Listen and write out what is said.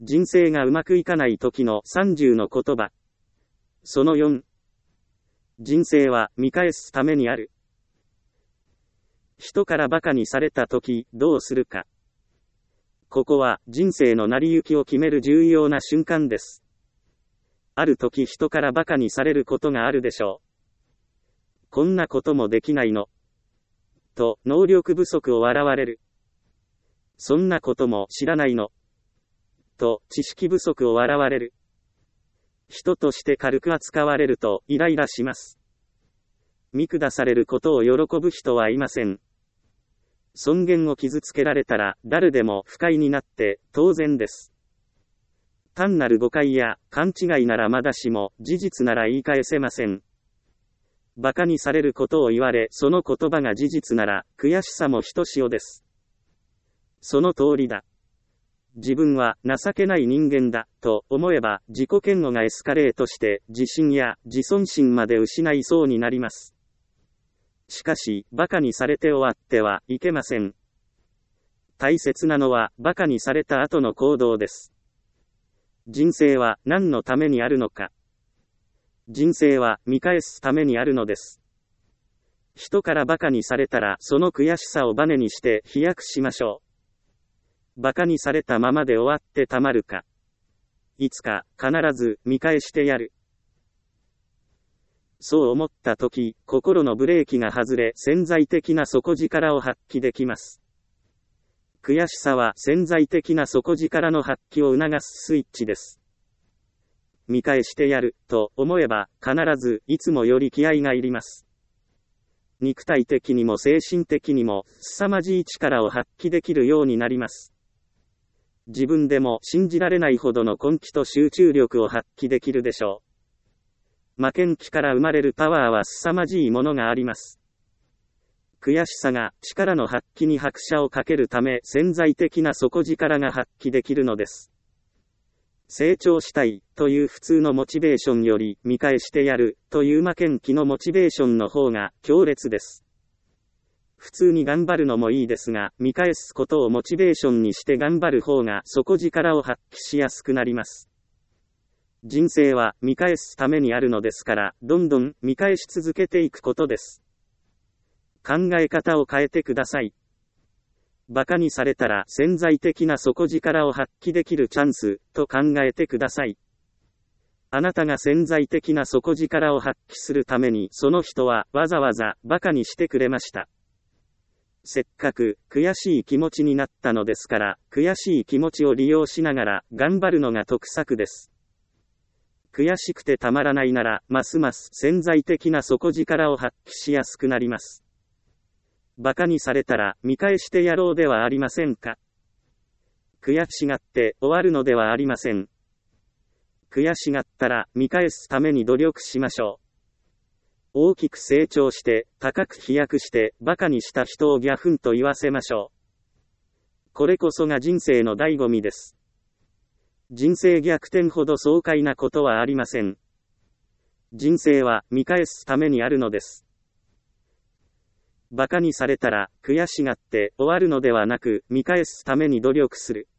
人生がうまくいかない時の30の言葉。その4。人生は見返すためにある。人から馬鹿にされた時、どうするか。ここは人生の成り行きを決める重要な瞬間です。ある時人から馬鹿にされることがあるでしょう。こんなこともできないの。と、能力不足を笑われる。そんなことも知らないの。と、知識不足を笑われる。人として軽く扱われると、イライラします。見下されることを喜ぶ人はいません。尊厳を傷つけられたら、誰でも不快になって、当然です。単なる誤解や勘違いならまだしも、事実なら言い返せません。馬鹿にされることを言われ、その言葉が事実なら、悔しさもひとしおです。その通りだ。自分は情けない人間だ、と思えば、自己嫌悪がエスカレートして、自信や自尊心まで失いそうになります。しかし、馬鹿にされて終わってはいけません。大切なのは、馬鹿にされた後の行動です。人生は何のためにあるのか。人生は見返すためにあるのです。人から馬鹿にされたら、その悔しさをバネにして飛躍しましょう。馬鹿にされたままで終わってたまるか。いつか、必ず見返してやる。そう思ったとき、心のブレーキが外れ、潜在的な底力を発揮できます。悔しさは潜在的な底力の発揮を促すスイッチです。見返してやる、と思えば、必ず、いつもより気合がいります。肉体的にも精神的にも、凄まじい力を発揮できるようになります。自分でも信じられないほどの根気と集中力を発揮できるでしょう。負けん気から生まれるパワーは凄まじいものがあります。悔しさが力の発揮に拍車をかけるため潜在的な底力が発揮できるのです。成長したいという普通のモチベーションより見返してやるという負けん気のモチベーションの方が強烈です。普通に頑張るのもいいですが、見返すことをモチベーションにして頑張る方が底力を発揮しやすくなります。人生は見返すためにあるのですから、どんどん見返し続けていくことです。考え方を変えてください。馬鹿にされたら潜在的な底力を発揮できるチャンスと考えてください。あなたが潜在的な底力を発揮するためにその人はわざわざ馬鹿にしてくれました。せっかく悔しい気持ちになったのですから、悔しい気持ちを利用しながら頑張るのが得策です。悔しくてたまらないなら、ますます潜在的な底力を発揮しやすくなります。馬鹿にされたら見返してやろうではありませんか。悔しがって終わるのではありません。悔しがったら見返すために努力しましょう。大きく成長して、高く飛躍して、馬鹿にした人をギャフンと言わせましょう。これこそが人生の醍醐味です。人生逆転ほど爽快なことはありません。人生は見返すためにあるのです。馬鹿にされたら悔しがって終わるのではなく、見返すために努力する。